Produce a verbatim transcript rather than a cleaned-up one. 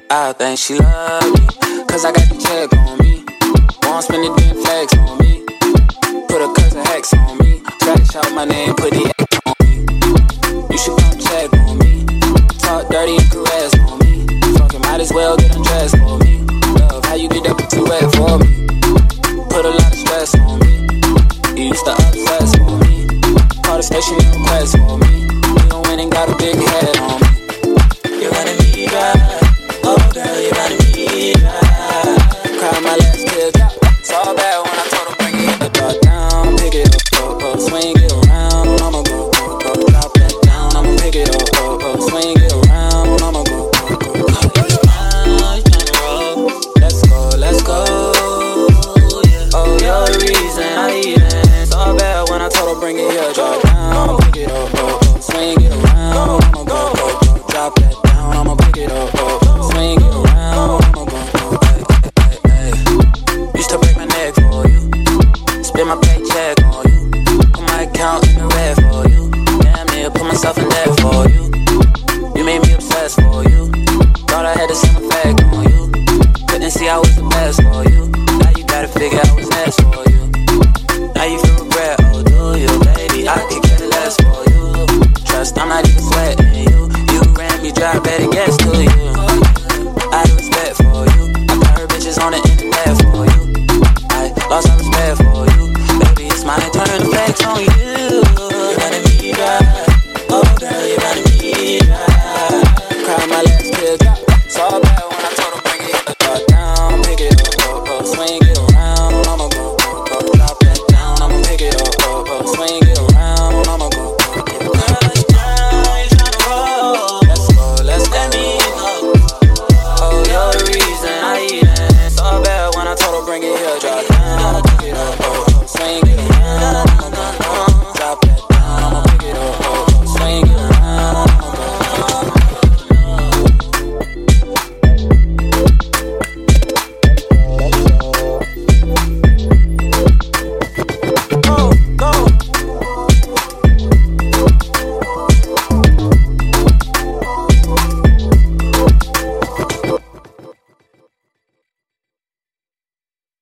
I think she love me, cause I got the check on me. Won't spend the damn flex on me. Put a cousin X on me. Scratch out my name, put the X on me. You should come check on me. Talk dirty and caress on me. Fucking might as well get undressed for me. Love how you get that too wet for me. Put a lot of stress on me. You used to obsess for me. Call the station and request for me. You don't win and got a big head on me. You're gonna need right. Oh girl, you gotta need right. Cry my last tear drop. It's all bad when I told her bring it up, drop down. Pick it up, up, up, swing it around. I'ma go, go, go, drop that down. I'ma pick it up, up, up, swing it around. I'ma go, go, go, go. Let's go, let's go. Oh, you're the reason I even. It's all bad when I told her bring it up, drop down. Pick it up, up, up, swing it around. I'ma go, go, go, drop that down. I'ma pick it up, up. Swing it around, I'ma go, go, hey, hey, hey. Used to break my neck for you. Spend my paycheck on you. Put my account in the red for you. Damn near put myself in debt for you. You made me obsessed for you. Thought I had the same effect on you. Couldn't see I was the best for you. Now you gotta figure out what's next for you. Now you feel regret, oh do you, baby? I could care less for you. Trust I'm not even sweating you. You ran me dry, better guess to you.